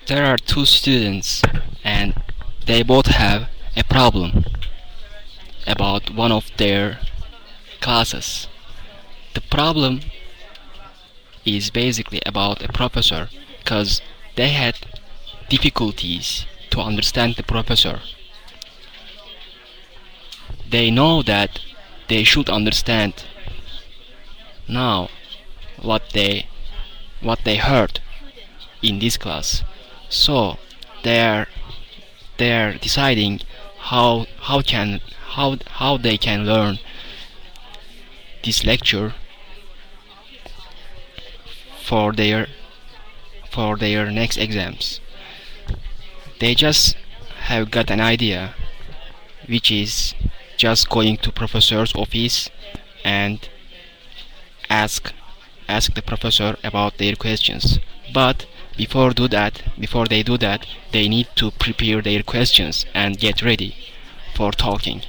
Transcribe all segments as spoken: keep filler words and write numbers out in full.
There are two students and they both have a problem about one of their classes. The problem is basically about a professor because they had difficulties to understand the professor. They know that they should understand now what they what they heard in this class. So they're they're deciding how how can how how they can learn this lecture for their for their next exams. They just have got an idea, which is just going to professor's office and ask ask the professor about their questions. But before do that, before they do that, they need to prepare their questions and get ready for talking.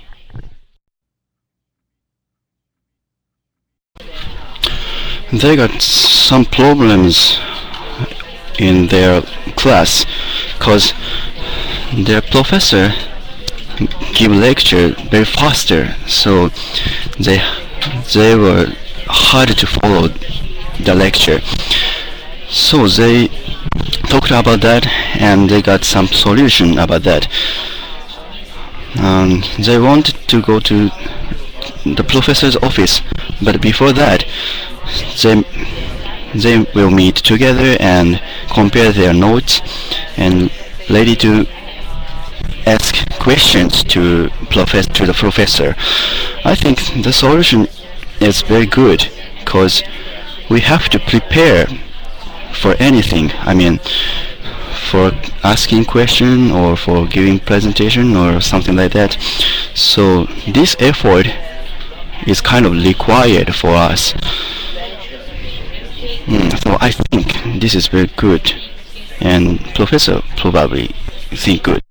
They got some problems in their class because their professor give lecture very faster, so they they were hard to follow the lecture. So they talked about that and they got some solution about that. Um, they wanted to go to the professor's office, but before that they they will meet together and compare their notes and ready to ask questions to profess to the professor. I think the solution is very good because we have to prepare for anything. I mean, for asking question or for giving presentation or something like that. So this effort is kind of required for us. Mm, so I think this is very good, and professor probably think good.